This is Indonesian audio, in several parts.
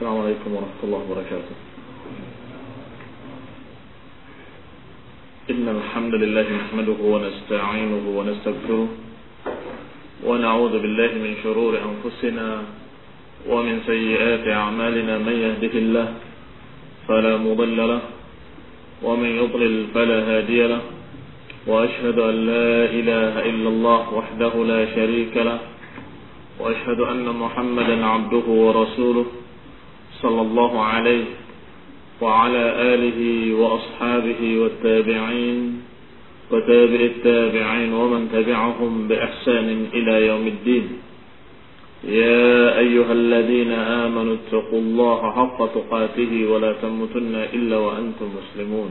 السلام عليكم ورحمة الله وبركاته. إن الحمد لله نحمده ونستعينه ونستغفره ونعوذ بالله من شرور أنفسنا ومن سيئات أعمالنا. من يهده الله فلا مضل له ومن يضلل فلا هادي له، وأشهد أن لا إله إلا الله وحده لا شريك له، وأشهد أن محمدا عبده ورسوله صلى الله عليه وعلى آله وأصحابه والتابعين وتابع التابعين ومن تبعهم بإحسان إلى يوم الدين. يا أيها الذين آمنوا اتقوا الله حق تقاته ولا تموتن إلا وأنتم مسلمون.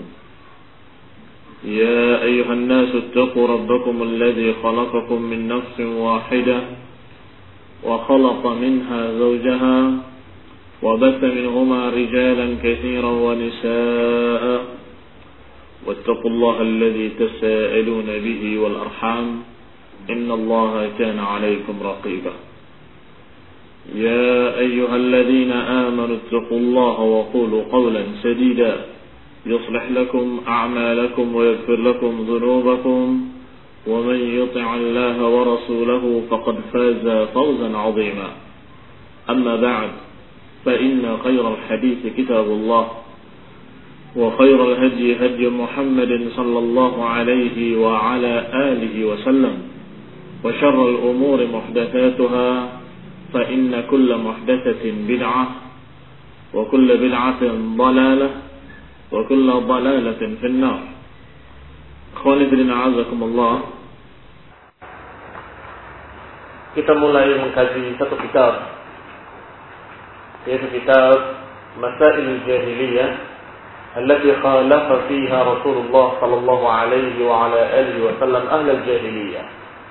يا أيها الناس اتقوا ربكم الذي خلقكم من نفس واحدة وخلق منها زوجها وبث منهما رجالا كثيرا ونساء، واتقوا الله الذي تساءلون به والأرحام إن الله كان عليكم رقيبا. يا أيها الذين آمنوا اتقوا الله وقولوا قولا سديدا يصلح لكم أعمالكم ويغفر لكم ذنوبكم، ومن يطع الله ورسوله فقد فاز فوزا عظيما. أما بعد، فإن خير الحديث كتاب الله، وخير الهدي هدي محمد صلى الله عليه وعلى آله وسلم، وشر الأمور محدثاتها، فإن كل محدثة بدعة، وكل بدعة ضلالة، وكل ضلالة في النار. Akhwani fillah, azakumullah. Kita mulai mengkaji satu kitab, yaitu kitab Masail Jahiliyah allati khalafa fiha Rasulullah sallallahu alaihi wa ala alihi wa sallam ahlal jahiliyah,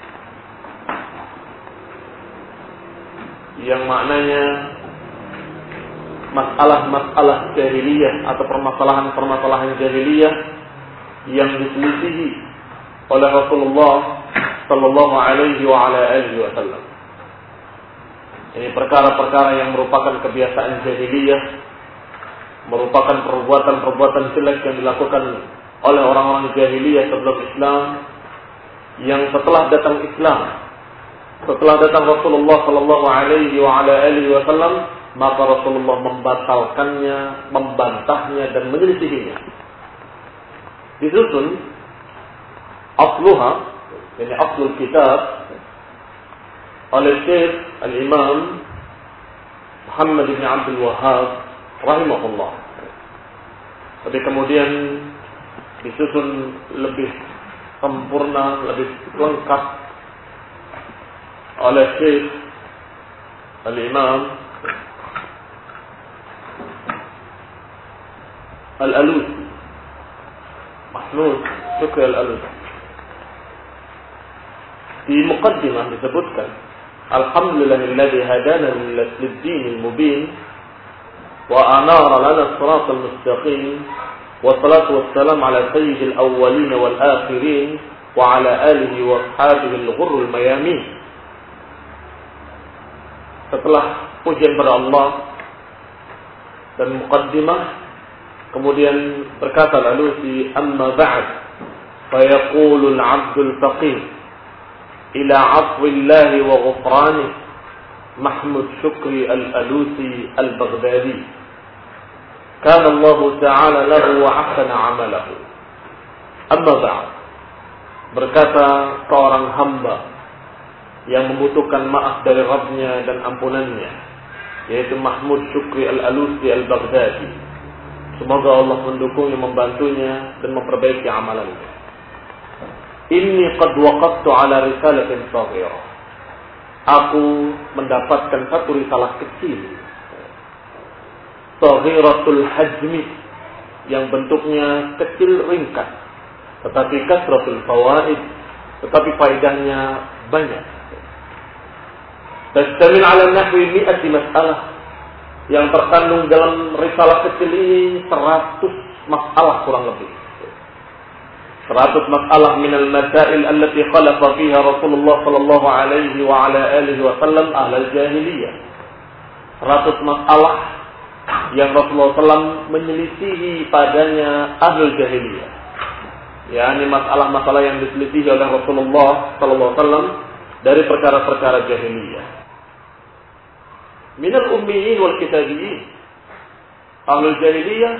yang maknanya masalah-masalah jahiliyah atau permasalahan-permasalahan jahiliyah yang diselisihi oleh Rasulullah sallallahu alaihi wa ala alihi wa sallam. Ini perkara-perkara yang merupakan kebiasaan jahiliyah, merupakan perbuatan-perbuatan jelek yang dilakukan oleh orang-orang jahiliyah sebelum Islam, yang setelah datang Islam, setelah datang Rasulullah sallallahu alaihi wa ala alihi wasallam, maka Rasulullah membatalkannya, membantahnya dan menyelisihinya. Disusun asluha, yani aslul kitab, oleh Syekh Al-Imam Muhammad bin Abdul Wahhab rahimahullah. Tapi kemudian disusun lebih sempurna, lebih lengkap oleh Syekh Al-Imam Al-Alusi, Mahmud Syukri Al-Alusi. Di muqaddimah disebutkan, Alhamdulillahilladzi hadana lid-dinil mubin wa anara lana as-siratal mustaqim, wa salatu wassalam ala sayyidil awwalin wal akhirin wa ala alihi wa ashabihi al-ghurril mayamin. Setelah pujian pada Allah dan muqaddimah, kemudian berkata Al-Alusi, amma ba'd fa yaqulu al-'abdul faqih ila 'afwillahi wa ghufranih, Mahmud Syukri Al-Alusi Al-Baghdadi, kana Allah ta'ala lahu wa ahsana 'amalahu. Amma ba'd, berkata seorang hamba yang membutuhkan maaf dari Rabbnya dan ampunannya, yaitu Mahmud Syukri Al-Alusi Al-Baghdadi. Semoga Allah mendukungnya, membantunya dan memperbaiki amalannya. Inni qad waqaftu ala risalatin saghirah. Aku mendapatkan satu risalah kecil, saghiratul hajmi, yang bentuknya kecil ringkas, tetapi kasratul fawaid, tetapi faedahnya banyak. Tastamil ala nahwi 100 mas'alah, yang terkandung dalam risalah kecil ini 100 masalah kurang lebih. 100 masalah minal masail allati khalafa fiha Rasulullah sallallahu alaihi wa ala alihi wa sallam ahlal jahiliyah. 100 masalah yang Rasulullah SAW menyelisihi padanya ahlul jahiliyah. yakni masalah-masalah yang diselisihi oleh Rasulullah SAW dari perkara-perkara jahiliyah. Minal ummiyin wal kitabiyin. Ahlul jahiliyah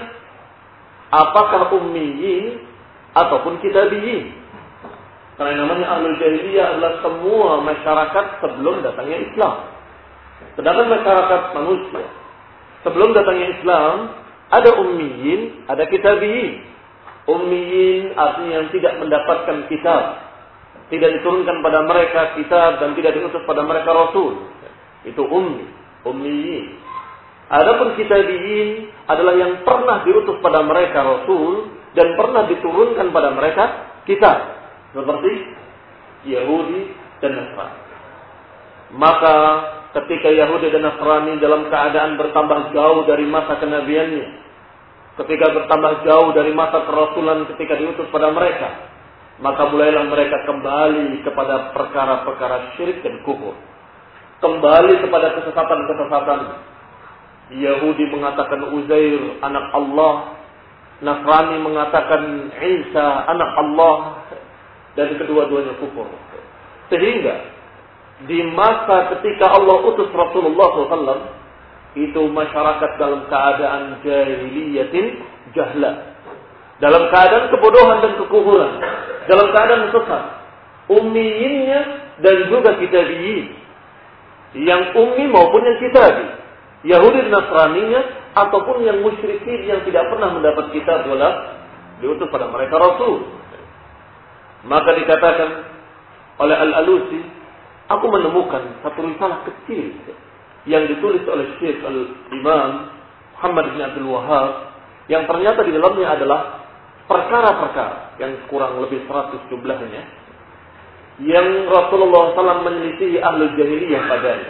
apakah ummiyin ataupun kitabiyin? Karena namanya ahlul jahiliyah adalah semua masyarakat sebelum datangnya Islam. Sedangkan masyarakat manusia sebelum datangnya Islam ada ummiyin, ada kitabiyin. Ummiyin artinya yang tidak mendapatkan kitab, tidak diturunkan pada mereka kitab dan tidak diutus pada mereka rasul. Itu ummiyin. Adapun kitabiyin adalah yang pernah diutus pada mereka rasul dan pernah diturunkan pada mereka kitab, seperti Yahudi dan Nasrani. Maka ketika Yahudi dan Nasrani dalam keadaan bertambah jauh dari masa kenabiannya, ketika bertambah jauh dari masa kerasulan ketika diutus pada mereka, maka mulailah mereka kembali kepada perkara-perkara syirik dan kufur, kembali kepada kesesatan-kesesatan. Yahudi mengatakan Uzair anak Allah, Nasrani mengatakan Isa anak Allah, dan kedua-duanya kufur. Sehingga di masa ketika Allah utus Rasulullah SAW, itu masyarakat dalam keadaan jahiliyatin jahla, dalam keadaan kebodohan dan kekufuran, dalam keadaan sesat. Ummiyinnya dan juga kitabiyin, yang ummi maupun yang kitabi, Yahudi dan Nasraninya ataupun yang musyrikin yang tidak pernah mendapat kitab wala diutus pada mereka rasul. Maka dikatakan oleh Al-Alusi, aku menemukan satu risalah kecil yang ditulis oleh Syekh Al-Imam Muhammad bin Abdul Wahhab, yang ternyata di dalamnya adalah perkara-perkara yang kurang lebih 100 jumlahnya, yang Rasulullah SAW menyelisihi ahlul jahiliyah padanya.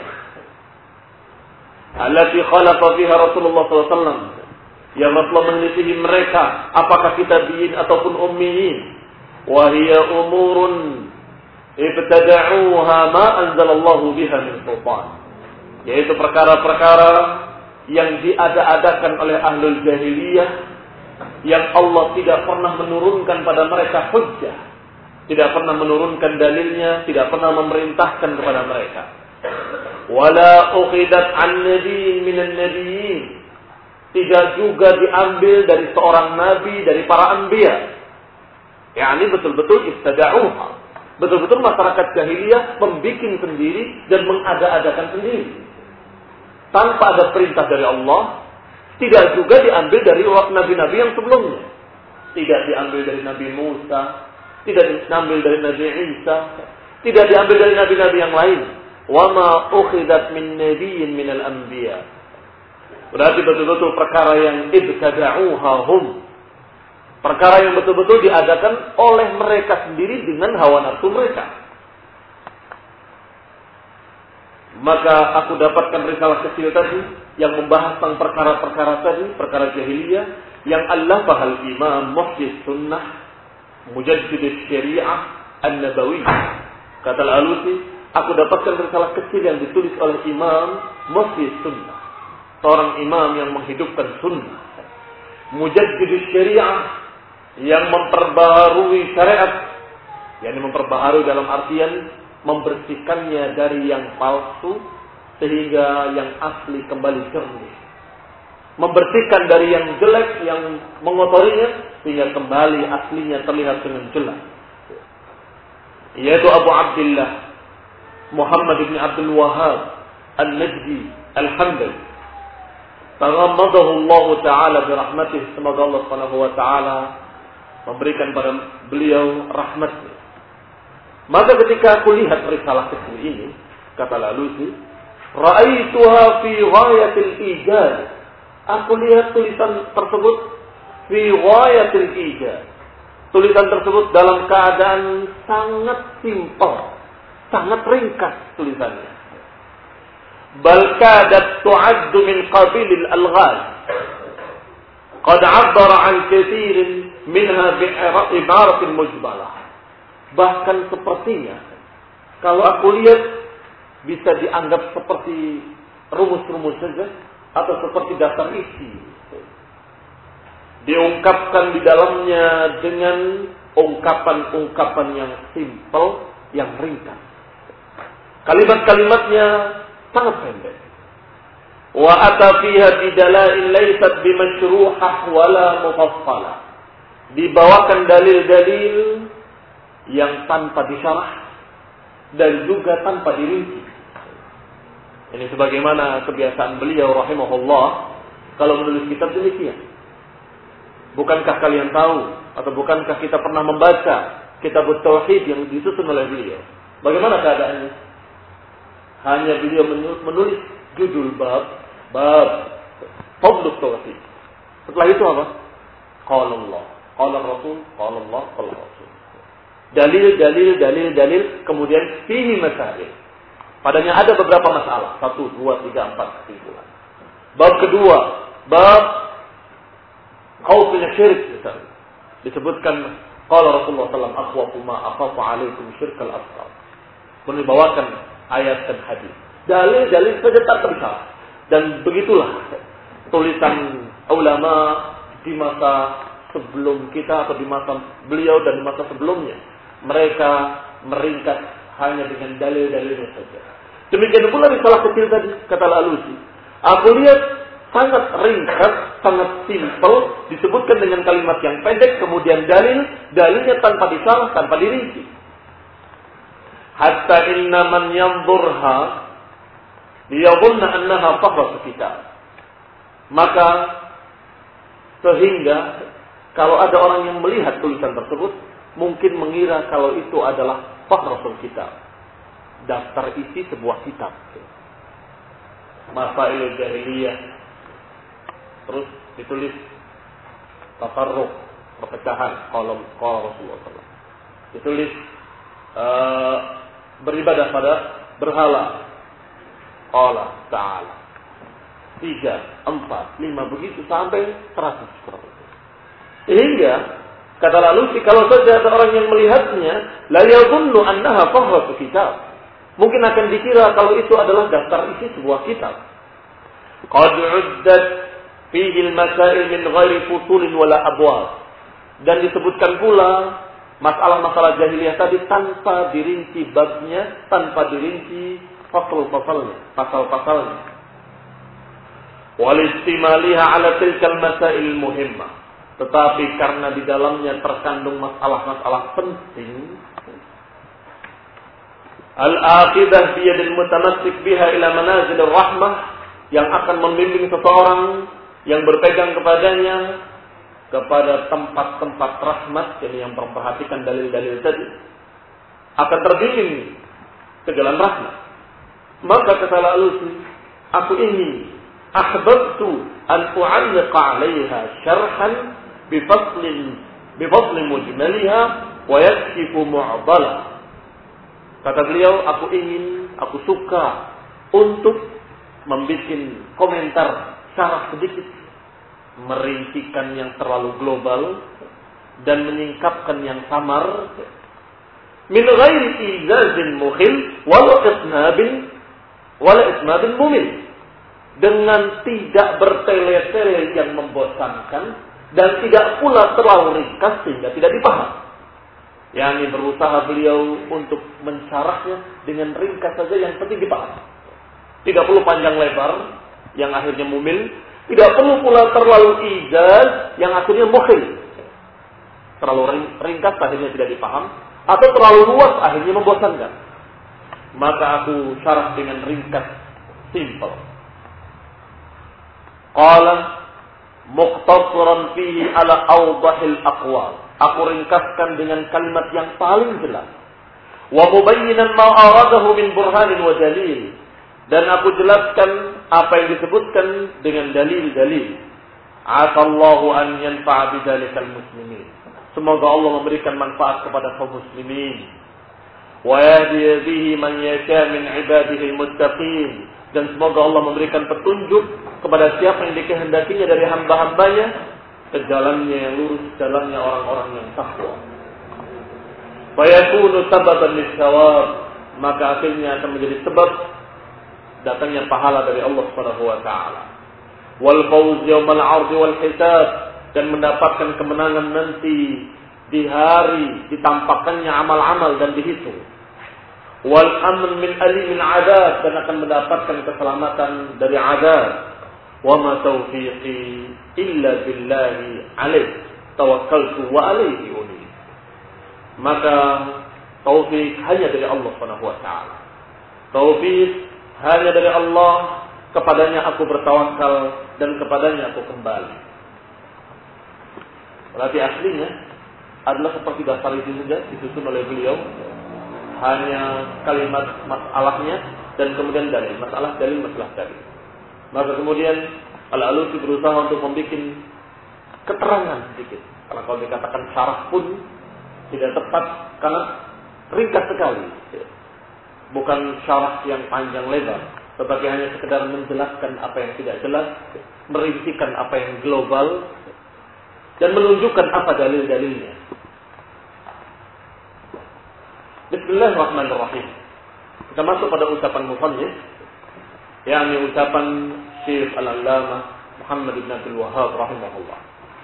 Allati khalafa fiha Rasulullah SAW, yang Rasulullah menyelisihi mereka, apakah kitabiyin ataupun ummiyin. Wa hiya umurun ibtada'uha ma anzalallahu biha min sultan, yaitu perkara-perkara yang diada-adakan oleh ahlul jahiliyah, yang Allah tidak pernah menurunkan pada mereka hujjah, tidak pernah menurunkan dalilnya, tidak pernah memerintahkan kepada mereka. Wala ukhidat an nabiyyin minan nabiyyin, tidak juga diambil dari seorang nabi dari para anbiya. yakni betul-betul ibtada'uha, betul-betul masyarakat jahiliyah membuat sendiri dan mengada-adakan sendiri tanpa ada perintah dari Allah. Tidak juga diambil dari nabi-nabi yang sebelumnya, tidak diambil dari Nabi Musa, tidak diambil dari Nabi Isa, tidak diambil dari nabi-nabi yang lain. Wa ma ukhidat min nabiyyin minal anbiya, berarti betul-betul perkara yang ibtada'uha hum, perkara yang betul-betul diadakan oleh mereka sendiri dengan hawa nafsu mereka. Maka aku dapatkan risalah kecil tadi yang membahas tentang perkara-perkara tadi, perkara jahiliyah, yang Allah bahal Imam Muhdis Sunnah Mujaddid Syariah An-Nabawi. Kata Al-Alusi, aku dapatkan risalah kecil yang ditulis oleh Imam Muhdis Sunnah, seorang imam yang menghidupkan sunnah, Mujaddid Syariah, yang memperbaharui syariat, yakni memperbaharui dalam artian membersihkannya dari yang palsu sehingga yang asli kembali jernih, membersihkan dari yang jelek yang mengotorinya sehingga kembali aslinya terlihat dengan jelas, yaitu Abu Abdullah Muhammad bin Abdul Wahhab An-Najdi Al-Hambali, taghammadahu Allah Ta'ala birahmatih, semoga Allah Subhanahu wa Ta'ala memberikan pada beliau rahmatnya. Maka ketika aku lihat risalah kecil ini, kata Al-Alusi, ra'aituha fi ghayatil ijaz, aku lihat tulisan tersebut fi ghayatil ijaz, tulisan tersebut dalam keadaan sangat simpel, sangat ringkas tulisannya. Bal kadat tu'addu min qabilil alghaz, qad 'abbara 'an katsirin minha bi'ibaratin mujmalah. Bahkan sepertinya kalau aku lihat bisa dianggap seperti rumus-rumus saja atau seperti daftar isi. Diungkapkan di dalamnya dengan ungkapan-ungkapan yang simpel, yang ringkas. Kalimat-kalimatnya sangat pendek. Wa ata fiha bidalail laysat bimasyruhah wala mufassalah. Dibawakan dalil-dalil yang tanpa disyarah dan juga tanpa dirinci. Ini sebagaimana kebiasaan beliau rahimahullah kalau menulis kitab demikian. Bukankah kalian tahu atau bukankah kita pernah membaca kitab tauhid yang disusun oleh beliau? Bagaimana keadaannya? Hanya beliau menulis judul bab Fadlul Tauhid. Setelah itu apa? Qala Allah, qala Rasul, qala Allah, qala Rasul. Dalil, kemudian fihi masail. Padanya ada beberapa masalah. 1, 2, 3, 4 kesimpulan. Bab kedua, bab khawful syirik misalnya. Disebutkan qala Rasulullah sallallahu alaihi wasallam akhwafu ma akhafu alaikum syirkal asghar. Dibawakan ayat dan hadis. Dalil saja tak tersalah. Dan begitulah tulisan ulama di masa sebelum kita atau di masa beliau dan di masa sebelumnya. Mereka meringkas hanya dengan dalil-dalilnya saja. Demikian pula risalah kecil tadi, kata Al-Alusi. Aku lihat sangat ringkas, sangat simpel, disebutkan dengan kalimat yang pendek, kemudian dalilnya tanpa disalah, tanpa dirinci. Hatta inna man yanzurha liyadhunna annaha fahratu kitab. Maka sehingga kalau ada orang yang melihat tulisan tersebut mungkin mengira kalau itu adalah fahratu kitab, daftar isi sebuah kitab. Masail jahiliyah. Terus ditulis tafarruq, perpecahan, qala Rasulullah SAW. Ditulis beribadah pada berhala. Allah Ta'ala 3, 4, 5 begitu sampai 100. Sehingga kata Lalusi, kalau saja ada orang yang melihatnya, la yadhunnu annaha fahratu kitab. Mungkin akan dikira kalau itu adalah daftar isi sebuah kitab. Qad 'uddat fihi al-masail min ghairi fusulin wala abwab. Dan disebutkan pula masalah-masalah jahiliyah tadi tanpa dirinci babnya, tanpa dirinci pasal-pasalnya. Wal istimaliha ala tilkal masail muhimmah. Tetapi karena di dalamnya terkandung masalah-masalah penting, al-aqidah bi yadil mutamassik biha ila manazil rahmah, yang akan membimbing seseorang yang berpegang kepadanya kepada tempat-tempat rahmat, jadi yang memperhatikan dalil-dalil tadi, akan terbimbing ke jalan rahmat. Maka kata Al-Alusi, aku ingin ahbabtu an u'alliqa 'alayha syarhan bifadli mujmaliha wa yakshifu mu'dalah. Kata beliau, aku suka untuk membuat komentar syarah sedikit, merincikan yang terlalu global dan menyingkapkan yang samar, min ghairi izazin mukhil wala isnadin mumil, dengan tidak bertele-tele yang membosankan dan tidak pula terlalu ringkas sehingga tidak dipaham. Yang berusaha beliau untuk mensyarahnya dengan ringkas saja yang penting dipaham. Tidak perlu panjang lebar yang akhirnya mumil, tidak perlu pula terlalu ijaz yang akhirnya mukhil. Terlalu ringkas akhirnya tidak dipaham, atau terlalu luas akhirnya membosankan. Maka aku syarah dengan ringkas, simple. Qala muqtasiran fihi ala awdahil aqwal. Aku ringkaskan dengan kalimat yang paling jelas. Wa mubayyinan ma aradahu min burhanin wa dalil. Dan aku jelaskan apa yang disebutkan dengan dalil-dalil. Asallahu an yanfa'a bidzalikal muslimin. Semoga Allah memberikan manfaat kepada kaum muslimin. Wa yahdi bihi man yasha min ibadihi almuttaqin. Dan semoga Allah memberikan petunjuk kepada siapa yang dikehendakinya dari hamba-hambanya ke jalannya yang lurus, jalannya orang-orang yang takwa. Fa yakunu sababan lis-shawab, maka akhirnya akan menjadi sebab datangnya pahala dari Allah Subhanahu wa taala. wal fawz yaumal 'ardhi wal hisab, dan mendapatkan kemenangan nanti di hari ditampakkannya amal-amal dan dihitung. Wal amn min alimin 'adzab, dan akan mendapatkan keselamatan dari azab. Wa ma taufiqi illa billahi alaihi tawakkaltu wa alaihi unib. Maka taufik hanya dari Allah Subhanahu wa taala. Taufik hanya dari Allah, kepadanya aku bertawakal dan kepadanya aku kembali. Berarti aslinya adalah seperti dasar itu saja disusun oleh beliau, hanya kalimat masalahnya dan kemudian dalil, masalah dalil, masalah dalil. Maka kemudian Al-Alusi berusaha untuk membuat keterangan sedikit. Karena kalau dikatakan syarah pun tidak tepat karena ringkas sekali. Bukan syarah yang panjang lebar, tetapi hanya sekedar menjelaskan apa yang tidak jelas, merincikan apa yang global, dan menunjukkan apa dalil-dalilnya. Bismillahirrahmanirrahim. Kita masuk pada ucapan musannif, yakni ucapan Syekh Al-Allamah Muhammad ibn Abdul Wahhab rahimahullah.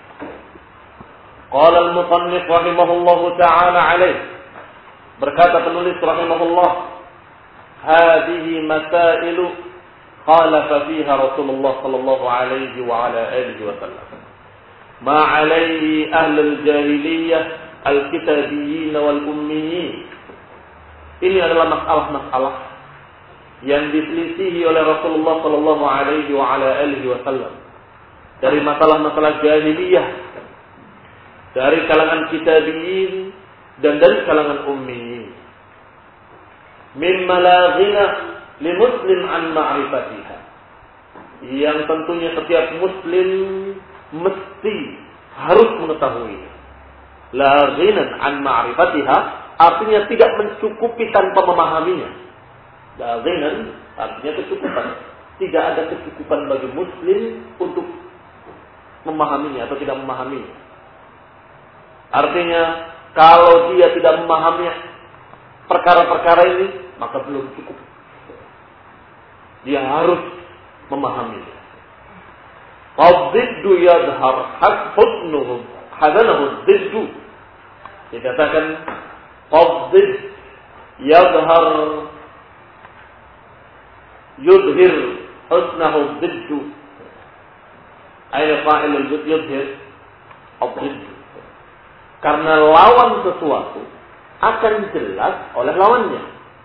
Qala al-musannif rahimahullahu ta'ala alaih. Berkata penulis rahimahullah, hadhihi masailu khalafa fiha Rasulullah sallallahu alaihi wa ala alihi wa sallam. Ma alaihi ahlul jahiliyah al-kitabiyyin wal ummiyin. Ini adalah masalah-masalah yang diselisihi oleh Rasulullah sallallahu alaihi wa ala alihi wasallam. Dari masalah-masalah jahiliyah, dari kalangan kitabiyin dan dari kalangan ummiyin. Mimma la ghina li muslim an ma'rifatiha. Yang tentunya setiap muslim mesti harus mengetahui. La ghina an ma'rifatiha artinya tidak mencukupi tanpa memahaminya. La ghina artinya kecukupan. Tidak ada kecukupan bagi muslim untuk memahaminya atau tidak memahaminya. Artinya kalau dia tidak memahami perkara-perkara ini, maka belum cukup. Dia harus memahaminya. Fadziddu yadhar husnuhu hadanahu dziddu. Dikatakan fadzid yadhar yudhir husnahu dziddu. Ayat fa'ilul yudhir dziddu. Karena lawan sesuatu akan jelas oleh lawannya.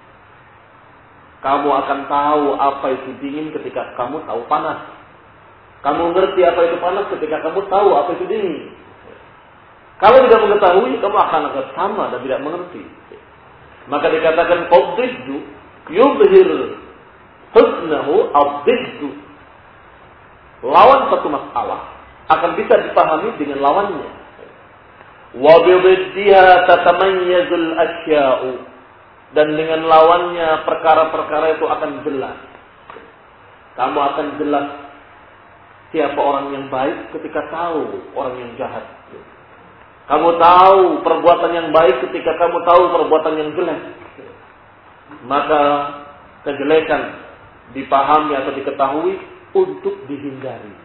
Kamu akan tahu apa itu dingin ketika kamu tahu panas. Kamu ngerti apa itu panas ketika kamu tahu apa itu dingin. Kalau tidak mengetahui, kamu akan sama dan tidak mengerti. Maka dikatakan qadziddu yubhir husnahu adziddu. Lawan satu masalah akan bisa dipahami dengan lawannya. Wa biddiha tatamayyazul asya'u, dan dengan lawannya perkara-perkara itu akan jelas. Kamu akan jelas siapa orang yang baik ketika tahu orang yang jahat. Kamu tahu perbuatan yang baik ketika kamu tahu perbuatan yang jelek. Maka kejelekan dipahami atau diketahui untuk dihindari.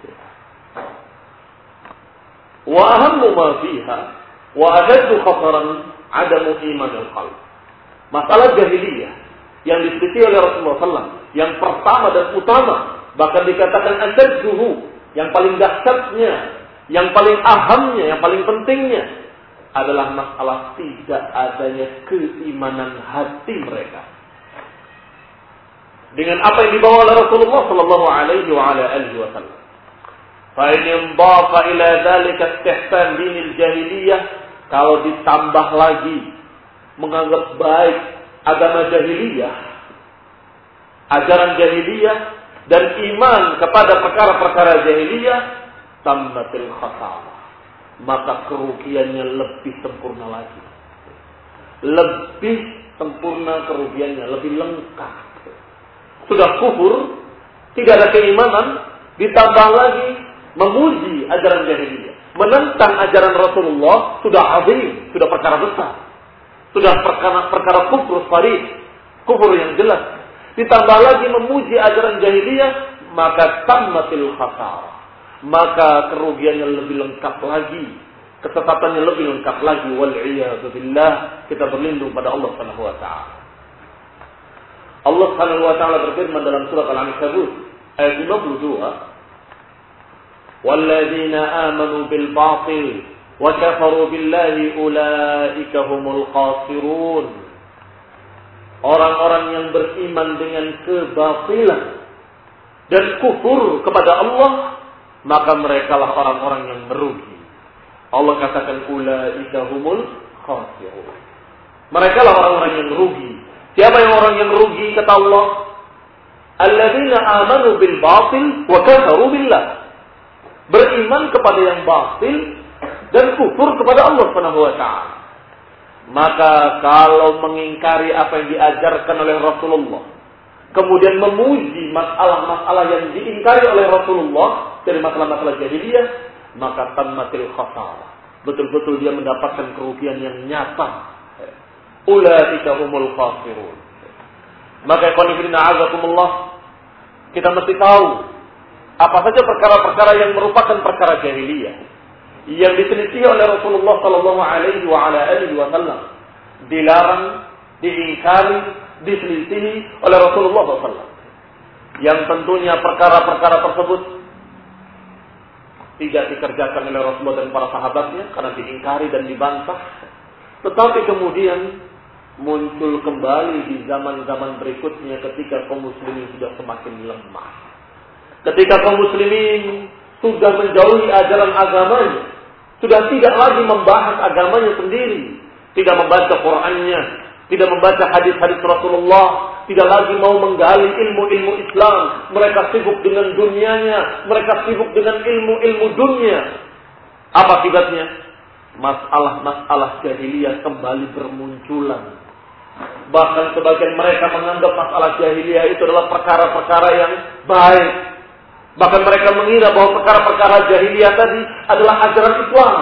Wa ahammu ma fiha wa ashaddu khataran adamu imanul qalb. Masalah jahiliyah yang diselidiki oleh Rasulullah SAW, yang pertama dan utama, bahkan dikatakan asyadduhu, yang paling dahsyatnya, yang paling ahamnya, yang paling pentingnya adalah masalah tidak adanya keimanan hati mereka dengan apa yang dibawa oleh Rasulullah sallallahu alaihi wa ala alihi wasallam. Fa in indafa ila dzalika istihsan dinil jahiliyah, kalau ditambah lagi menganggap baik agama jahiliyah, ajaran jahiliyah dan iman kepada perkara-perkara jahiliyah, tammatil khasarah, maka kerugiannya lebih sempurna lagi. Lebih sempurna kerugiannya, lebih lengkap. Sudah kufur, tidak ada keimanan, ditambah lagi memuji ajaran jahiliyah, menentang ajaran Rasulullah, sudah azim, sudah perkara besar. Sudah perkara kufur sharih, kufur yang jelas. Ditambah lagi memuji ajaran jahiliyah, maka tammatil khasarah. Maka kerugiannya lebih lengkap lagi, kesesatan lebih lengkap lagi. Wal'iyadu billah, kita berlindung pada Allah Subhanahu wa taala. Allah Subhanahu wa taala berfirman dalam surah Al-Ankabut ayat 52, "Walladzina amanu bil batil wa kafaru billahi ulaika humul khasirun." Orang-orang yang beriman dengan kebatilan dan kufur kepada Allah, maka merekalah orang-orang yang merugi. Allah katakan ulaika humul khasirun. Merekalah orang-orang yang rugi. Siapa yang orang yang rugi kata Allah? Alladzina amanu bil batil wa kafaru billah. Beriman kepada yang batil dan kufur kepada Allah Subhanahu wa taala. Maka kalau mengingkari apa yang diajarkan oleh Rasulullah, kemudian memuji masalah-masalah yang diingkari oleh Rasulullah dari masalah-masalah jahiliyah, maka tammatil khasarah. Betul-betul dia mendapatkan kerugian yang nyata. Ulaika humul khasirun. Maka ikhwan fillah azakumullah, kita mesti tahu apa saja perkara-perkara yang merupakan perkara jahiliyah yang diselisih oleh Rasulullah sallallahu alaihi wasallam, dilarang, diingkari, diselisihi oleh Rasulullah SAW. Yang tentunya perkara-perkara tersebut tidak dikerjakan oleh Rasulullah dan para sahabatnya karena diingkari dan dibantah. Tetapi kemudian muncul kembali di zaman-zaman berikutnya ketika kaum muslimin sudah semakin lemah. Ketika kaum muslimin sudah menjauhi ajaran agamanya, sudah tidak lagi membahas agamanya sendiri, tidak membaca Qur'annya, tidak membaca hadis-hadis Rasulullah, tidak lagi mau menggali ilmu-ilmu Islam. Mereka sibuk dengan dunianya, mereka sibuk dengan ilmu-ilmu dunia. Apa akibatnya? Masalah-masalah jahiliyah kembali bermunculan. Bahkan sebagian mereka menganggap masalah jahiliyah itu adalah perkara-perkara yang baik. Bahkan mereka mengira bahwa perkara-perkara jahiliyah tadi adalah ajaran Islam.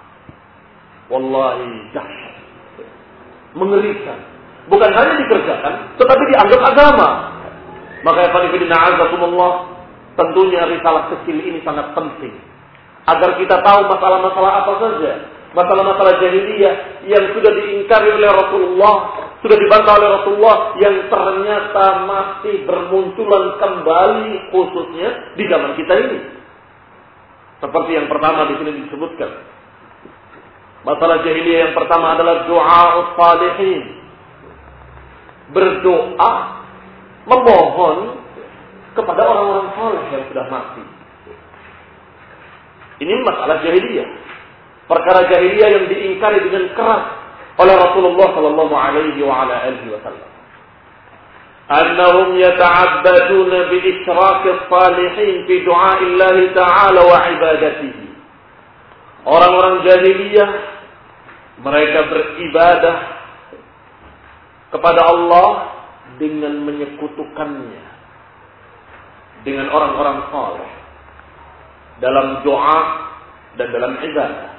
Wallahi dahsyat. Mengerikan. Bukan hanya dikerjakan, tetapi dianggap agama. Maka ya qanifidina azakumullah, tentunya risalah kecil ini sangat penting. Agar kita tahu masalah-masalah apa saja. Masalah-masalah jahiliyah yang sudah diingkari oleh Rasulullah, sudah dibantah oleh Rasulullah, yang ternyata masih bermunculan kembali khususnya di zaman kita ini. Seperti yang pertama di sini disebutkan. Masalah jahiliyah yang pertama adalah du'a'us salihin. Berdoa, memohon kepada orang-orang saleh yang sudah mati. Ini masalah jahiliyah. Perkara jahiliyah yang diingkari dengan keras oleh Rasulullah sallallahu alaihi wasallam. Annahum yata'abbaduna bi isyraqis salihin fi du'aillah ta'ala wa ibadatihi. Orang-orang jahiliyah mereka beribadah kepada Allah dengan menyekutukannya dengan orang-orang saleh dalam doa dan dalam ibadah.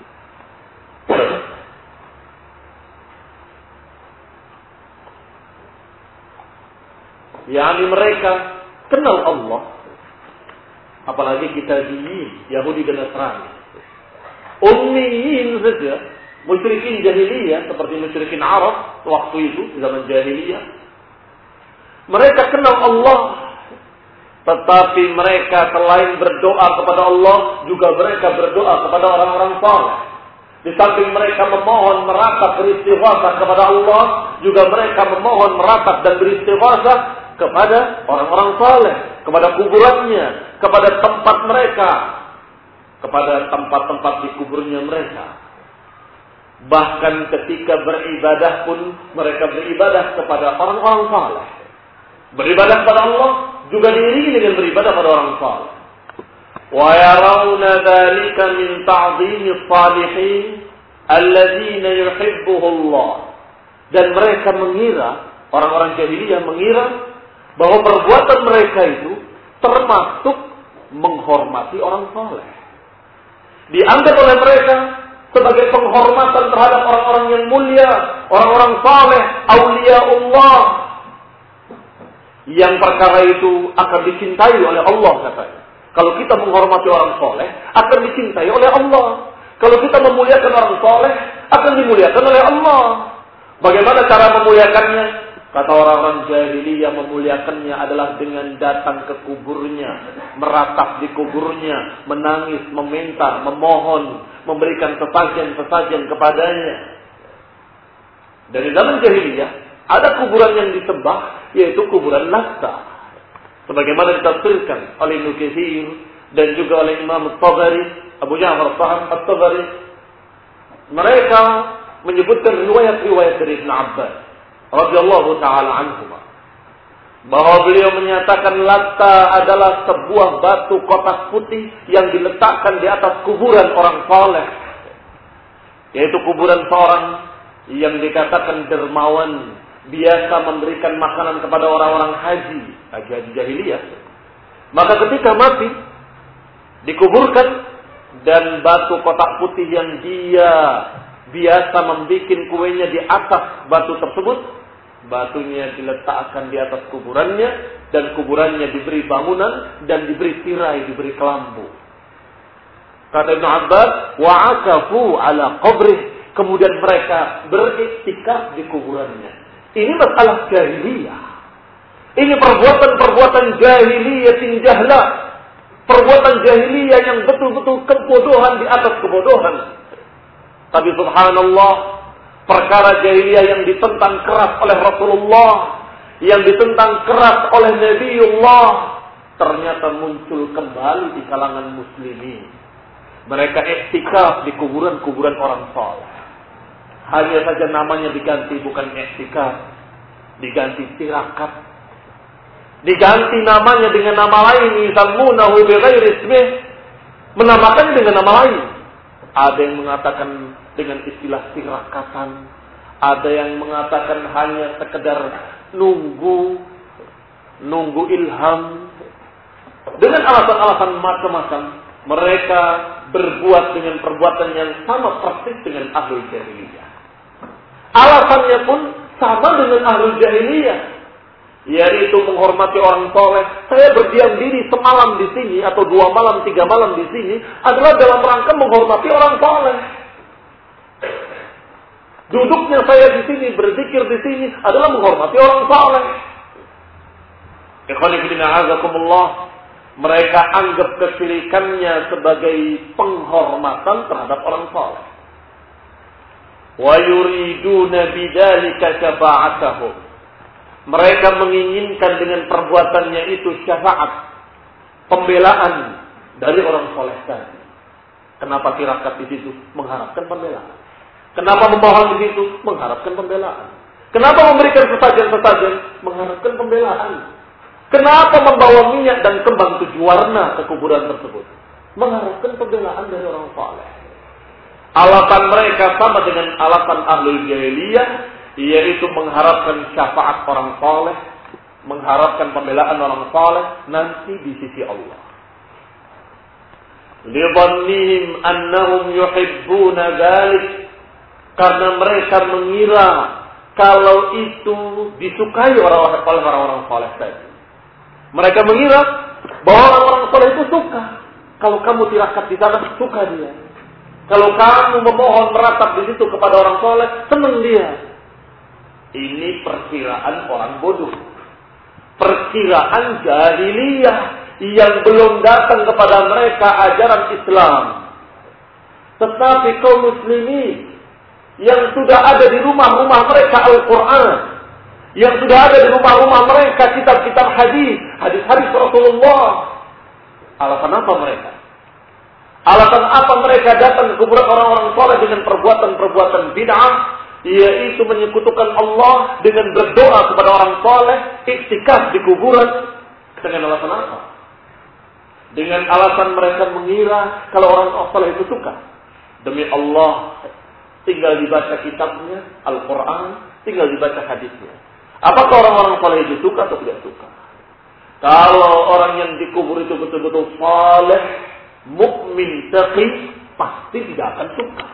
Yani mereka kenal Allah, apalagi kita di Yahudi dan Nasrani. Ummiyin saja, musyrikin jahiliyah seperti musyrikin Arab waktu itu di zaman jahiliyah. Mereka kenal Allah, tetapi mereka selain berdoa kepada Allah, juga mereka berdoa kepada orang-orang saleh. Di samping mereka memohon meratap beristighosah kepada Allah, juga mereka memohon meratap dan beristighosah kepada orang-orang saleh, kepada kuburannya, kepada tempat mereka, kepada tempat-tempat di kuburnya mereka. Bahkan ketika beribadah pun mereka beribadah kepada orang-orang saleh. Beribadah kepada Allah juga diiringi dengan beribadah pada orang saleh. Wa yarawna dzalika min ta'dhimis salihin alladzina yuhibbuhu Allah. Dan mereka mengira, orang-orang jahiliyah mengira bahwa perbuatan mereka itu termasuk menghormati orang saleh. Dianggap oleh mereka sebagai penghormatan terhadap orang-orang yang mulia, orang-orang saleh, aulia Allah. Yang perkara itu akan dicintai oleh Allah katanya. Kalau kita menghormati orang soleh, akan dicintai oleh Allah. Kalau kita memuliakan orang soleh, akan dimuliakan oleh Allah. Bagaimana cara memuliakannya? Kata orang-orang jahiliyah, memuliakannya adalah dengan datang ke kuburnya, meratap di kuburnya, menangis, meminta, memohon, memberikan sesajen-sesajen kepadanya. Dari zaman jahiliyah, ada kuburan yang disembah, yaitu kuburan Latta. Sebagaimana ditafsirkan oleh Ibnu Katsir dan juga oleh Imam At-Tabari, Abu Ja'far At-Tabari. Mereka menyebutkan riwayat-riwayat dari Ibn Abbas radhiyallahu taala anhuma, bahwa beliau menyatakan Latta adalah sebuah batu kotak putih yang diletakkan di atas kuburan orang saleh, yaitu kuburan seorang yang dikatakan dermawan, biasa memberikan makanan kepada orang-orang haji jahiliyah. Maka ketika mati dikuburkan, dan batu kotak putih yang dia biasa membuat kuenya di atas batu tersebut, batunya diletakkan di atas kuburannya, dan kuburannya diberi bangunan dan diberi tirai, diberi kelambu. Kata Ibn Abbas, wa'akafu ala qabrih, kemudian mereka beriktikaf di kuburannya. Ini masalah jahiliyah. Ini perbuatan-perbuatan jahiliyah jahla, perbuatan jahiliyah yang betul-betul kebodohan di atas kebodohan. Tapi subhanallah, perkara jahiliyah yang ditentang keras oleh Rasulullah, yang ditentang keras oleh Nabiullah, ternyata muncul kembali di kalangan muslimin. Mereka iktikaf di kuburan-kuburan orang saleh. Hanya saja namanya diganti, bukan iktikaf, diganti tirakat. Diganti namanya dengan nama lain, yusammunahu bighairi ismih, menamakannya dengan nama lain. Ada yang mengatakan dengan istilah tirakatan, ada yang mengatakan hanya sekedar nunggu ilham. Dengan alasan-alasan macam-macam, mereka berbuat dengan perbuatan yang sama persis dengan ahlul jahiliyah. Alasannya pun sama dengan ahlul jahiliyah, yaitu menghormati orang soleh. Saya berdiam diri semalam di sini atau 2 malam, 3 malam di sini adalah dalam rangka menghormati orang soleh. Duduknya saya di sini, berzikir di sini adalah menghormati orang soleh. Ikhwani fillah azakumullah, mereka anggap kesyirikannya sebagai penghormatan terhadap orang soleh. Wa yuriduna bidzalika syafa'atahum. Mereka menginginkan dengan perbuatannya itu syafaat, pembelaan dari orang soleh tadi. Kenapa tirakat di situ? Mengharapkan pembelaan. Kenapa memohon di situ? Mengharapkan pembelaan. Kenapa memberikan sesajen-sesajen? Mengharapkan pembelaan. Kenapa membawa minyak dan kembang 7 warna ke kuburan tersebut? Mengharapkan pembelaan dari orang saleh. Alasan mereka sama dengan alasan ahlul jahiliyah, yaitu mengharapkan syafaat orang saleh, mengharapkan pembelaan orang saleh nanti di sisi Allah. Lidhannihim annahum yuhibbuna dzalik, karena mereka mengira kalau itu disukai oleh orang-orang saleh tadi. Mereka mengira bahwa orang-orang saleh itu suka. Kalau kamu tirakat di sana, suka dia. Kalau kamu memohon meratap di situ kepada orang saleh, senang dia. Ini perkiraan orang bodoh. Perkiraan jahiliyah yang belum datang kepada mereka ajaran Islam. Tetapi kaum muslimin yang sudah ada di rumah-rumah mereka Al-Quran, yang sudah ada di rumah-rumah mereka kitab-kitab hadis Rasulullah. Alasan apa mereka? Alasan apa mereka datang ke kuburan orang-orang saleh dengan perbuatan-perbuatan bid'ah, yaitu menyekutukan Allah dengan berdoa kepada orang saleh, iktikaf di kuburan? Dengan alasan apa? Dengan alasan mereka mengira kalau orang saleh itu suka. Demi Allah, tinggal dibaca kitabnya, Al-Quran, tinggal dibaca hadisnya. Apakah orang-orang saleh itu suka atau tidak suka? Kalau orang yang dikubur itu betul-betul saleh, mukmin, taqi, pasti tidak akan suka.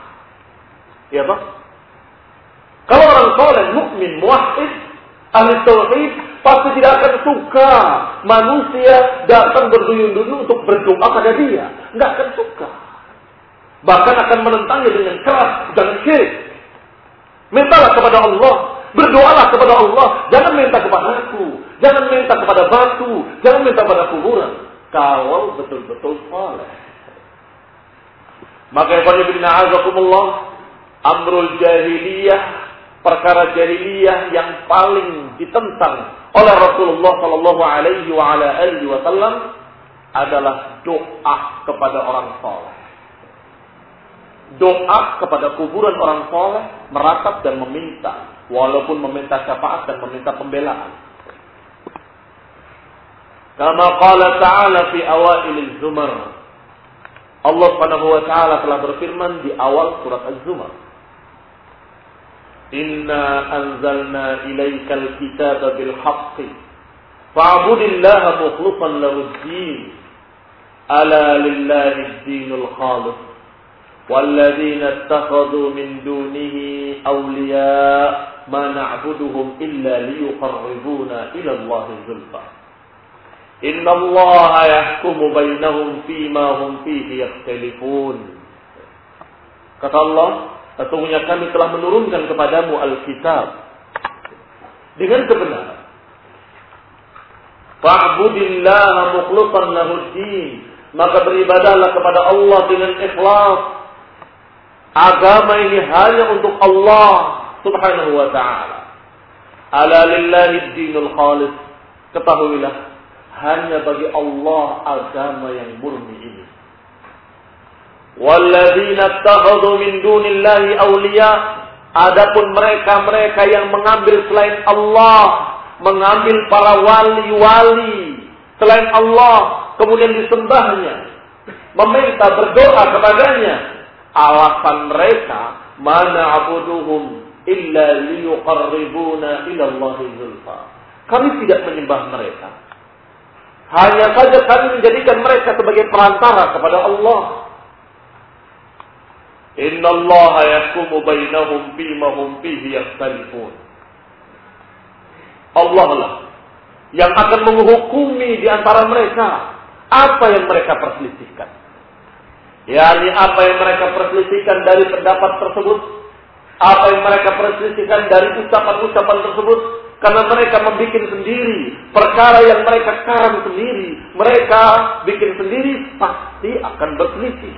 Ya Pak? Kalau orang saleh, mukmin, muwahhid, ahli tauhid, pasti tidak akan suka manusia datang berduyun-duyun untuk berdoa pada dia. Nggak akan suka. Bahkan akan menentangnya dengan keras. Jangan syirik. Mintalah kepada Allah. Berdoalah kepada Allah. Jangan minta kepada aku. Jangan minta kepada batu. Jangan minta kepada kuburan. Kalau betul-betul saleh. Maka amrul jahiliyah, perkara jahiliyah yang paling ditentang oleh Rasulullah sallallahu alaihi wasallam adalah doa kepada orang saleh. Doa kepada kuburan orang saleh, meratap dan meminta, walaupun meminta syafaat dan meminta pembelaan. Kama qala ta'ala fi awailil zumar. Allah Subhanahu wa taala telah berfirman di awal surat Az-Zumar. Inna anzalna ilaikal kitaba bil haqqi fa'budillaha mukhlishan lahud-din ala lillahi ad-dinul khalis walladzina ittakhadhu min dunihi awliya ma na'buduhum illa liyuqarribuna ila Allahi zulfa innallaha yahkumu bainahum fima hum fihi yakhtalifun. Kata Allah, sesungguhnya kami telah menurunkan kepadamu Alkitab dengan kebenaran. Fa'budillaha mukhlishan lahud-din, maka beribadahlah kepada Allah dengan ikhlas. Agama ini hanya untuk Allah Subhanahu wa ta'ala. Ala lillahi ad-dinul khalis. Ketahuilah, hanya bagi Allah agama yang murni ini. Walladzina ittakhadhu min dunillahi awliya, adapun mereka yang mengambil selain Allah, mengambil para wali-wali selain Allah, kemudian disembahnya, meminta berdoa kepadanya, alasan mereka, mana abuduhum illa liyuqarribuna ila Allahi zulfa. Kami tidak menyembah mereka, hanya saja kami menjadikan mereka sebagai perantara kepada Allah. Innallaha yahkumu bainahum fima hum fihi yakhtalifun. Allah lah yang akan menghukumi di antara mereka apa yang mereka perselisihkan. yakni apa yang mereka perselisihkan dari pendapat tersebut, apa yang mereka perselisihkan dari ucapan-ucapan tersebut, karena mereka membuat sendiri perkara yang mereka karang sendiri, mereka bikin sendiri, pasti akan berselisih.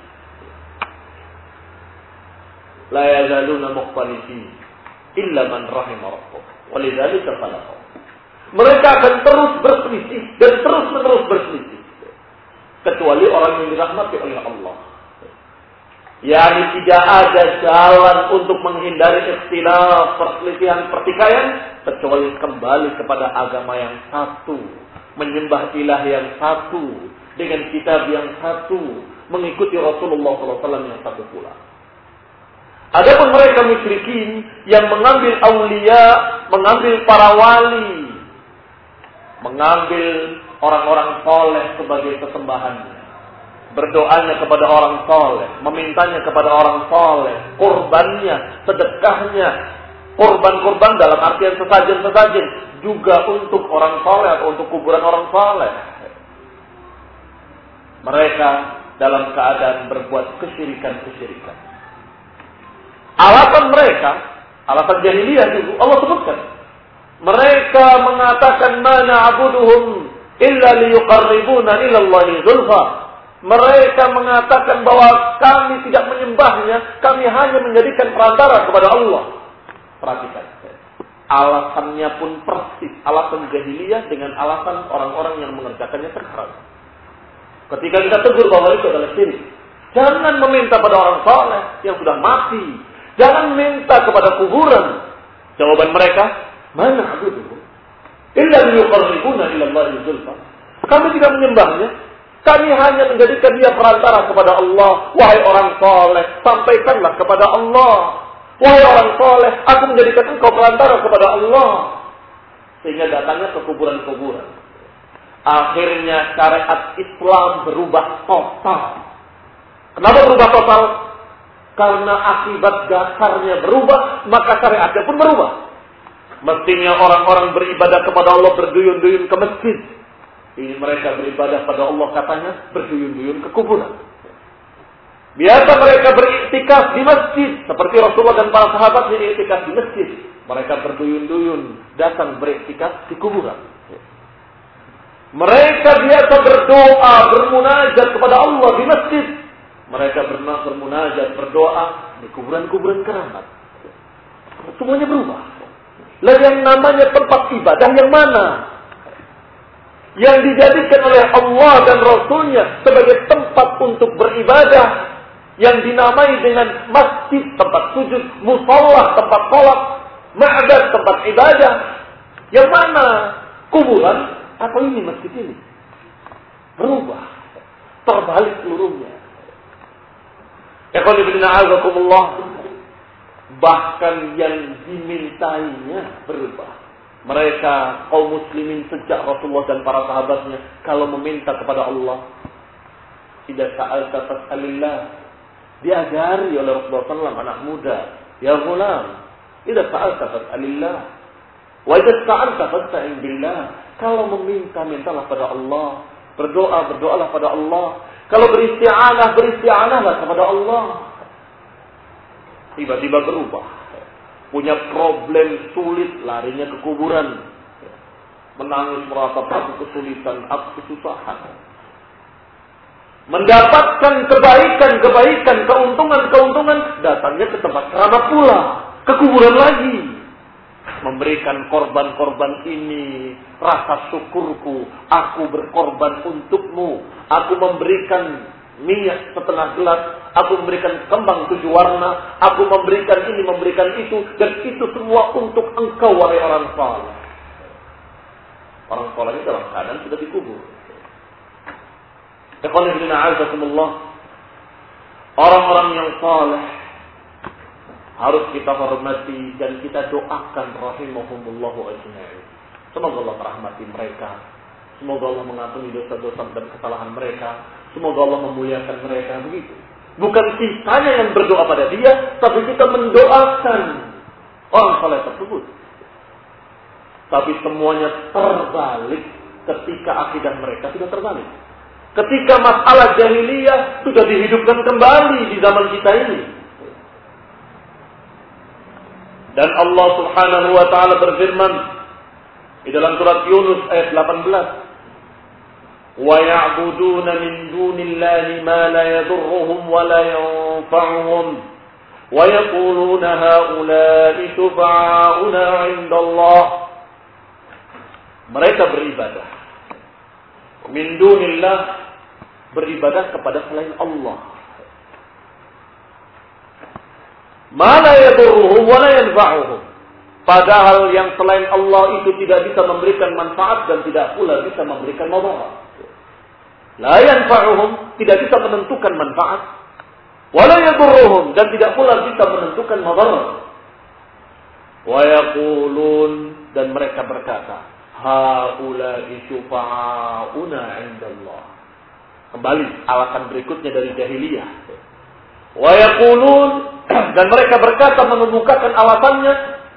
La yazaluna mukhtalifin illa man rahima rabbuk walidzalika khalaqahum. Mereka akan terus berselisih dan terus-menerus berselisih kecuali orang yang dirahmati oleh Allah. Yani tidak ada jalan untuk menghindari ikhtilaf, perselisihan, pertikaian, kecuali kembali kepada agama yang satu, menyembah ilah yang satu, dengan kitab yang satu, mengikuti Rasulullah SAW yang satu pula. Adapun mereka musyrikin yang mengambil aulia, mengambil para wali, mengambil orang-orang soleh sebagai sesembahannya, berdoanya kepada orang soleh, memintanya kepada orang soleh, kurbannya, sedekahnya, kurban-kurban dalam artian sesajen-sesajen juga untuk orang soleh atau untuk kuburan orang soleh. Mereka dalam keadaan berbuat kesyirikan-kesyirikan. Alasan mereka, alasan jahiliyah itu Allah sebutkan. Mereka mengatakan mana abuduhum illa liyuqarribuna ila Allahi zulfa. Mereka mengatakan bahwa kami tidak menyembahnya, kami hanya menjadikan perantara kepada Allah. Perhatikan. Alasannya pun persis alasan jahiliyah dengan alasan orang-orang yang mengerjakannya sekarang. Ketika kita tegur bahwa itu adalah syirik, jangan meminta pada orang saleh yang sudah mati. Jangan minta kepada kuburan. Jawaban mereka, mana abuduhum illa liyuqarribuna ila Allahi zulfa. Kami tidak menyembahnya, kami hanya menjadikan dia perantara kepada Allah. Wahai orang soleh, sampaikanlah kepada Allah. Wahai orang soleh, aku menjadikan engkau perantara kepada Allah. Sehingga datangnya ke kuburan-kuburan. Akhirnya syariat Islam berubah total. Kenapa berubah total? Karena akibat dasarnya berubah, maka syariatnya pun berubah. Mestinya orang-orang beribadah kepada Allah berduyun-duyun ke masjid. Ini mereka beribadah pada Allah katanya berduyun-duyun ke kuburan. Biasa mereka beriktikaf di masjid. Seperti Rasulullah dan para sahabat beriktikaf di masjid. Mereka berduyun-duyun datang beriktikaf di kuburan. Mereka biasa berdoa, bermunajat kepada Allah di masjid. Mereka bermunajat, berdoa di kuburan-kuburan keramat. Semuanya berubah. Lah yang namanya tempat ibadah yang mana? Yang dijadikan oleh Allah dan Rasulnya sebagai tempat untuk beribadah. Yang dinamai dengan masjid, tempat sujud, musallah, tempat sholat, ma'bad, tempat ibadah. Yang mana? Kuburan atau ini masjid ini? Berubah. Terbalik seluruhnya. Bahkan yang dimintainya berubah. Mereka kaum muslimin sejak Rasulullah dan para sahabatnya kalau meminta kepada Allah, tidak sa'alta fas'alillah. Diajari oleh Rasulullah SAW anak muda, ya ghulam, tidak sa'alta fas'alillah. Wa idza sa'alta fasta'in billah. Kalau meminta, mintalah pada Allah. Berdoa, berdoalah pada Allah. Kalau beristi'anah, beristi'anahlah kepada Allah. Tiba-tiba berubah. Punya problem sulit, larinya ke kuburan. Menangis merasa aku kesulitan, aku kesusahan. Mendapatkan kebaikan-kebaikan, keuntungan-keuntungan, datangnya ke tempat keramat pula. Ke kuburan lagi. Memberikan korban-korban ini, rasa syukurku, aku berkorban untukmu, aku memberikan minyak setengah gelas, aku memberikan kembang 7 warna, aku memberikan ini, memberikan itu, dan itu semua untuk engkau wahai orang saleh. Orang saleh itu dalam keadaan sudah dikubur. Orang-orang yang saleh harus kita hormati dan kita doakan rahimahumullahu ajma'in. Semoga Allah merahmati mereka. Semoga Allah mengampuni dosa-dosa dan kesalahan mereka. Semoga Allah memuliakan mereka. Begitu. Bukan kitanya yang berdoa pada dia, tapi kita mendoakan orang saleh tersebut. Tapi semuanya terbalik ketika akidah mereka sudah terbalik. Ketika masalah jahiliyah sudah dihidupkan kembali di zaman kita ini. Dan Allah Subhanahu wa taala berfirman di dalam surat Yunus ayat 18, "Wa ya'buduna min dunillahi ma la yadurruhum wa la yanfa'uhum wa yaquluna haula'i shufa'auna 'inda Allah." Mereka beribadah min dunillah, beribadah kepada selain Allah. Ma la yadurruhum wa la yanfa'uhum. Padahal yang selain Allah itu tidak bisa memberikan manfaat dan tidak pula bisa memberikan madarat. La yanfa'uhum, tidak bisa menentukan manfaat. Wa la yadurruhum, dan tidak pula bisa menentukan madarat. Wa yaqulun, dan mereka berkata, haula'i syufa'auna 'indallah. Kembali alasan berikutnya dari jahiliyah. Wa yaqulun, dan mereka berkata mengemukakan alasannya,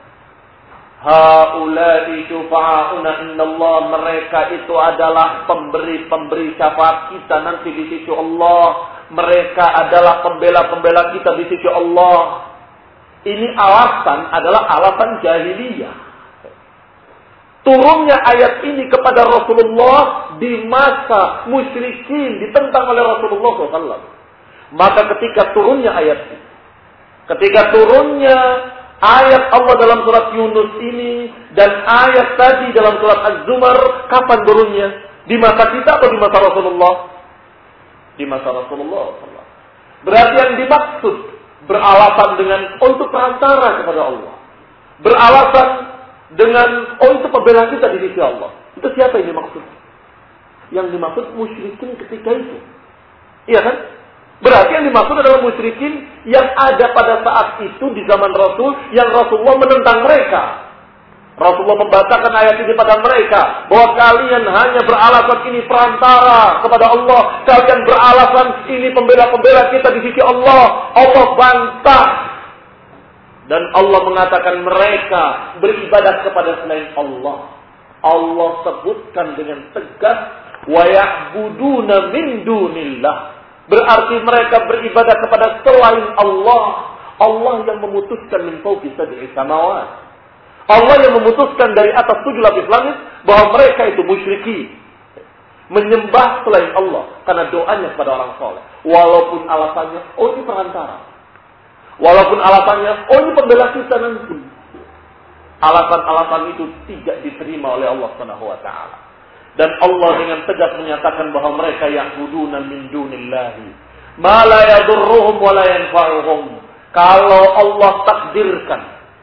haula'i syufa'auna 'indallah, mereka itu adalah pemberi-pemberi syafaat kita nanti di sisi Allah. Mereka adalah pembela-pembela kita di sisi Allah. Ini alasan adalah alasan jahiliyah. Turunnya ayat ini kepada Rasulullah di masa musyrikin ditentang oleh Rasulullah SAW. Maka ketika turunnya ayat ini, ketika turunnya ayat Allah dalam surat Yunus ini dan ayat tadi dalam surat Az-Zumar, kapan turunnya? Di masa kita atau di masa Rasulullah? Di masa Rasulullah SAW. Berarti yang dimaksud beralasan dengan untuk perantara kepada Allah. Beralasan dengan untuk pembela kita di sisi Allah. Itu siapa yang dimaksud? Yang dimaksud musyrikin ketika itu. Iya kan? Berarti yang dimaksud adalah musyrikin yang ada pada saat itu di zaman Rasul, yang Rasulullah menentang mereka. Rasulullah membacakan ayat ini pada mereka, bahwa kalian hanya beralasan ini perantara kepada Allah, kalian beralasan ini pembela-pembela kita di sisi Allah. Allah bantah. Dan Allah mengatakan mereka beribadah kepada selain Allah. Allah sebutkan dengan tegas, wa ya'buduna min dunillah. Berarti mereka beribadah kepada selain Allah. Allah yang memutuskan min fawqi sab'i samawat. Allah yang memutuskan dari atas 7 lapis langit bahwa mereka itu musyriki, menyembah selain Allah karena doanya kepada orang soleh. Walaupun alasannya, oh ini perantara. Walaupun alasannya, oh ini pembela kita nanti. Alasan-alasan itu tidak diterima oleh Allah Subhanahu wa taala. Dan Allah dengan tegas menyatakan bahwa mereka ya'buduna min dunillahi ma la yadurruhum wa la yanfa'uhum. Kalau Allah takdirkan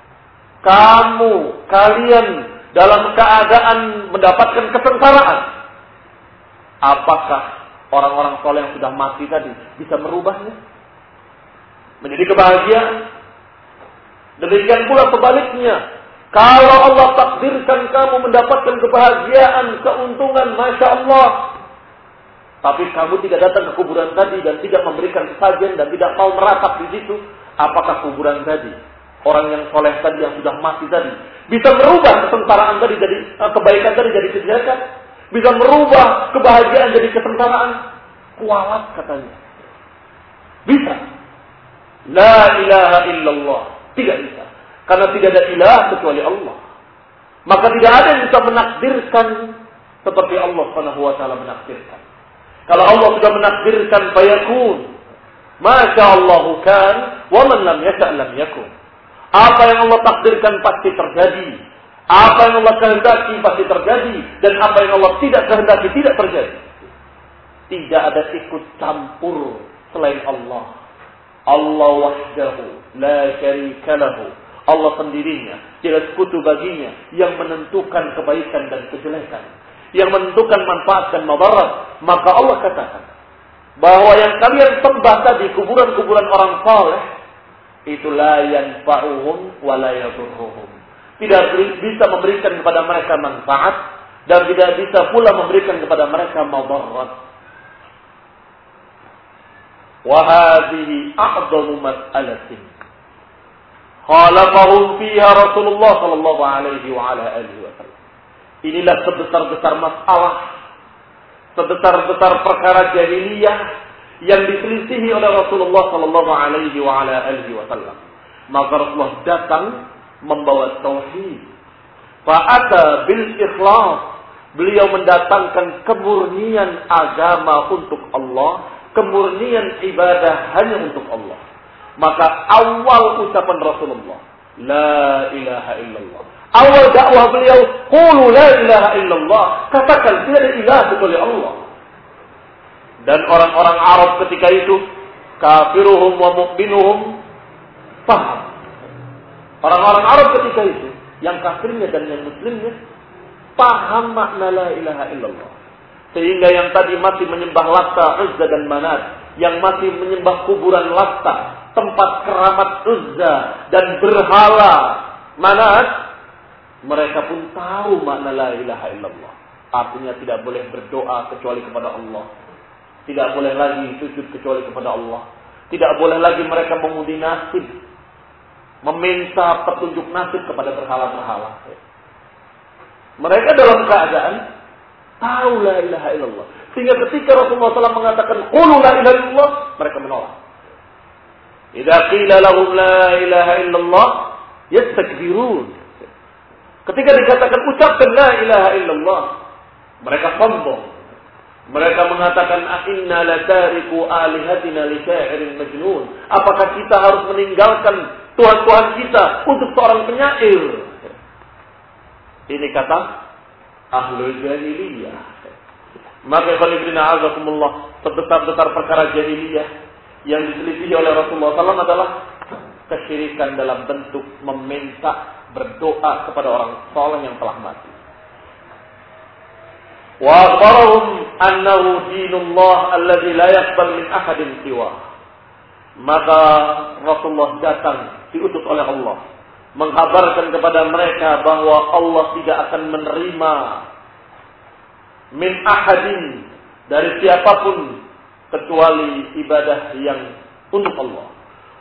kalian dalam keadaan mendapatkan kesengsaraan, apakah orang-orang soleh yang sudah mati tadi bisa merubahnya menjadi kebahagiaan? Demikian pula sebaliknya, kalau Allah takdirkan kamu mendapatkan kebahagiaan, keuntungan, Masya Allah, tapi kamu tidak datang ke kuburan tadi dan tidak memberikan sesajen dan tidak mau meratap di situ, apakah kuburan tadi, orang yang soleh tadi yang sudah mati tadi, bisa merubah kesengsaraan tadi jadi kebaikan tadi jadi kejelekan? Bisa merubah kebahagiaan jadi kesengsaraan? Kualat katanya. Bisa. La ilaha illallah. Tidak bisa. Karena tidak ada ilah kecuali Allah. Maka tidak ada yang bisa menakdirkan seperti Allah Subhanahu wa taala menakdirkan. Kalau Allah sudah menakdirkan fayakun. Masya Allah kan, wa man lam yasha' lam yakun. Apa yang Allah takdirkan pasti terjadi. Apa yang Allah kehendaki pasti terjadi, dan apa yang Allah tidak kehendaki tidak terjadi. Tidak ada ikut campur selain Allah. Allah wahdahu la syarika lahu. Allah sendirinya, tidak sekutu baginya yang menentukan kebaikan dan kejelekan, yang menentukan manfaat dan madarat. Maka Allah katakan bahwa yang kalian sembah tadi, kuburan-kuburan orang saleh, itu la yanfa'uhum wa la yadurruhum. Tidak bisa memberikan kepada mereka manfaat dan tidak bisa pula memberikan kepada mereka madarat. Wa hadhihi a'dhamu mas'alatin khalaqahum fiha Rasulullah sallallahu alaihi wa ala alihi wasallam. Inilah sebesar-besar masalah, sebesar-besar perkara jahiliyah yang diselisihi oleh Rasulullah sallallahu alaihi wa ala alihi wasallam. Maka Rasulullah datang membawa tauhid. Fa'ata bil ikhlas. Beliau mendatangkan kemurnian agama untuk Allah, kemurnian ibadah hanya untuk Allah. Maka awal ucapan Rasulullah, la ilaha illallah. Awal dakwah beliau, qulu la ilaha illallah. Katakan tidak ada ilah kecuali Allah. Dan orang-orang Arab ketika itu, kafiruhum wa mu'minuhum, paham. Orang-orang Arab ketika itu, yang kafirnya dan yang muslimnya, paham makna la ilaha illallah. Sehingga yang tadi masih menyembah Latta, Uzza dan Manat, yang masih menyembah kuburan Latta, tempat keramat Uzza dan berhala Manat, mereka pun tahu makna la ilaha illallah. Artinya tidak boleh berdoa kecuali kepada Allah. Tidak boleh lagi sujud kecuali kepada Allah. Tidak boleh lagi mereka mengundi nasib, meminta petunjuk nasib kepada berhala-berhala. Mereka dalam keadaan tahu la ilaha illallah. Sehingga ketika Rasulullah SAW mengatakan qulu la ilaha illallah, mereka menolak. Idza qila lahum la ilaha illallah yastakbirun. Ketika dikatakan ucapkan la ilaha illallah, mereka sombong. Mereka mengatakan inna latariku alihatina li sya'irin majnun. Apakah kita harus meninggalkan Tuhan-Tuhan kita untuk seorang penyair? Ini kata ahlul jahiliyah. Maka khalifina azakumullah, sebesar-besar perkara jahiliyah yang diselisihi oleh Rasulullah SAW adalah kesyirikan dalam bentuk meminta berdoa kepada orang saleh yang telah mati. Wa akhbarahum annahu dinullah alladzi la yaqbal min ahadin siwa. Maka Rasulullah datang diutus oleh Allah menghabarkan kepada mereka bahwa Allah tidak akan menerima min ahadin, dari siapapun kecuali ibadah yang untuk Allah.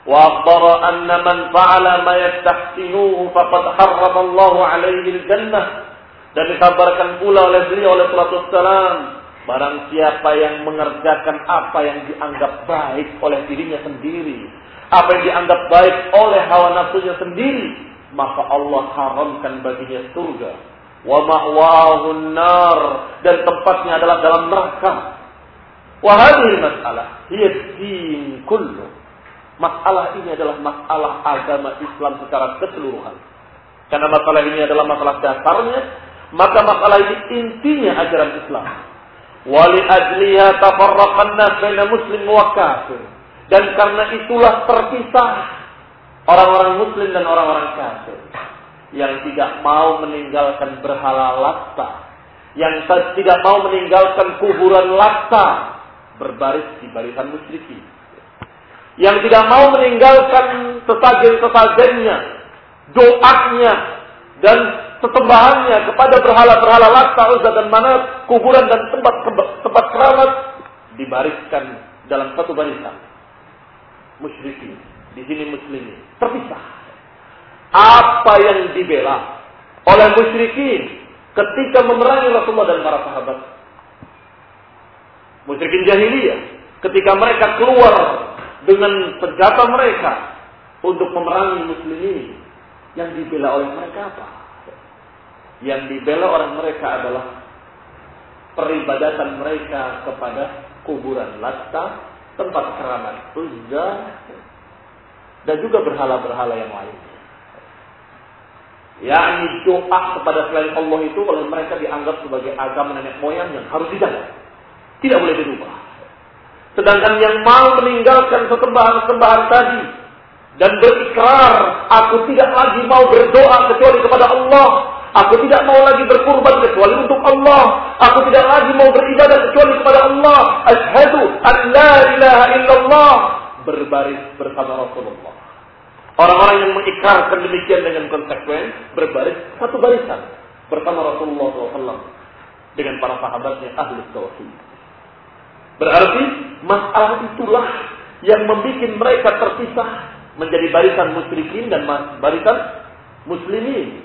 Wa akhbara anna man fa'ala ma yastahsinuhu faqad harrama Allah 'alaihi al-jannah. Dan dikabarkan pula oleh beliau oleh sallallahu alaihi wasallam, barang siapa yang mengerjakan apa yang dianggap baik oleh dirinya sendiri, apa yang dianggap baik oleh hawa nafsunya sendiri, maka Allah haramkan baginya surga. Wa ma'wahun nar, dan tempatnya adalah dalam neraka. Wa hadhihi masalah hiya din kullu. Masalah ini adalah masalah agama Islam secara keseluruhan. Karena masalah ini adalah masalah dasarnya, maka masalah ini intinya ajaran Islam. Wa li ajliha tafarraqan nas baina muslim wa kafir. Dan karena itulah terpisah orang-orang muslim dan orang-orang kafir. Yang tidak mau meninggalkan berhala Latta, yang tidak mau meninggalkan kuburan Latta, berbaris di barisan musyrikin. Yang tidak mau meninggalkan sesajen-sesajennya, doanya, dan sesembahannya kepada berhala-berhala Latta, Uzza dan Manat, kuburan dan tempat keramat, dibariskan dalam satu barisan. Musyrikin, di sini muslimin, terpisah. Apa yang dibela oleh musyrikin ketika memerangi Rasulullah dan para sahabat? Musyrikin jahiliyah ketika mereka keluar dengan senjata mereka untuk memerangi muslimin, yang dibela oleh mereka apa? Yang dibela oleh mereka adalah peribadatan mereka kepada kuburan Latta, tempat keramat Uzza, dan juga berhala-berhala yang lain. Yakni doa kepada selain Allah itu oleh mereka dianggap sebagai agama nenek moyang yang harus dijaga, tidak boleh dirubah. Sedangkan yang mau meninggalkan sesembahan-sembahan tadi dan berikrar, aku tidak lagi mau berdoa kecuali kepada Allah, aku tidak mau lagi berkurban kecuali untuk Allah, aku tidak lagi mau beribadah kecuali kepada Allah, asyhadu an la ilaha illallah, berbaris bersama Rasulullah. Orang-orang yang mengikrarkan demikian dengan konsekuen, berbaris satu barisan bersama Rasulullah SAW dengan para sahabatnya ahli tauhid. Berarti masalah itulah yang membuat mereka terpisah menjadi barisan musyrikin dan barisan muslimin.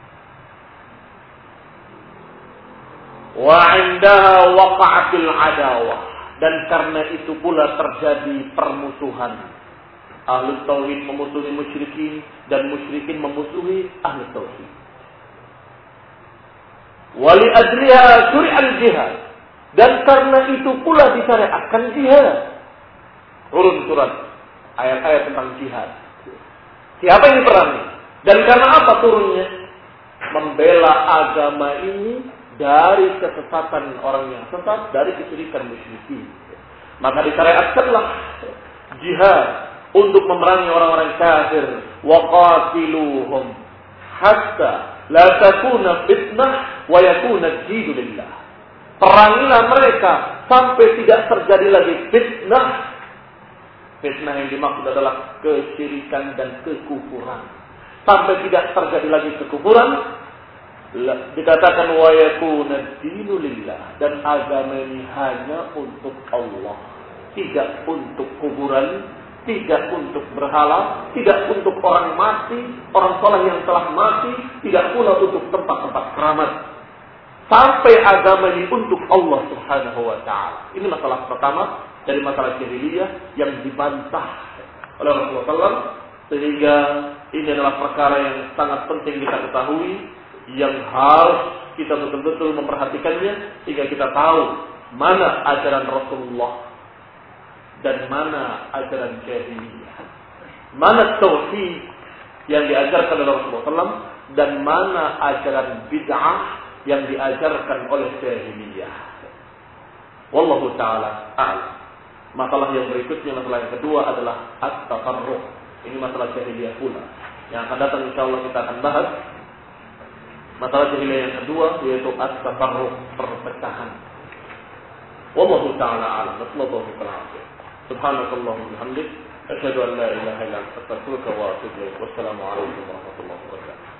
Wa 'indaha waqa'atil adawah, dan karena itu pula terjadi permusuhan. Ahli tauhid memusuhi musyrikin dan musyrikin memusuhi ahli tauhid. Wa li ajliha syuri'al jihad, dan karena itu pula disyariatkan jihad. Turun surat ayat-ayat tentang jihad. Siapa yang diperangi? Dan karena apa turunnya? Membela agama ini dari kesesatan orang yang sesat, dari kesyirikan musyrikin. Maka disyariatkanlah jihad untuk memerangi orang-orang kafir. Wa qatiluhum hatta la takuna fitnah wa yakuna ad-dinu lillah. Perangilah mereka sampai tidak terjadi lagi fitnah. Fitnah yang dimaksud adalah kesyirikan dan kekufuran. Sampai tidak terjadi lagi kekufuran, dikatakan wa yakuna ad-dinu lillah, dan agama ini hanya untuk Allah, tidak untuk kuburan, tidak untuk berhala, tidak untuk orang mati, orang saleh yang telah mati, tidak pula untuk tempat-tempat keramat. Sampai agama ini untuk Allah Subhanahu wa ta'ala. Ini masalah pertama dari masalah jahiliyah yang dibantah oleh Rasulullah SAW. Sehingga ini adalah perkara yang sangat penting kita ketahui, yang harus kita betul-betul memperhatikannya, sehingga kita tahu mana ajaran Rasulullah dan mana ajaran jahiliyah, mana tauhid yang diajarkan oleh Rasulullah SAW, dan mana ajaran bid'ah yang diajarkan oleh jahiliyah. Wallahu ta'ala a'lam. Masalah yang berikutnya, masalah yang kedua adalah at-tafarruq. Ini masalah jahiliyah pula. Yang akan datang insyaallah kita akan bahas masalah jahiliyah yang kedua, yaitu at-tafarruq, perpecahan. Wallahu ta'ala a'lam. Wassallallahu alaihi. Subhanakallahumma wa bihamdik, asyhadu an la ilaha illa anta, astaghfiruka wa atubu ilaik. Wassalamu alaikum warahmatullahi wabarakatuh.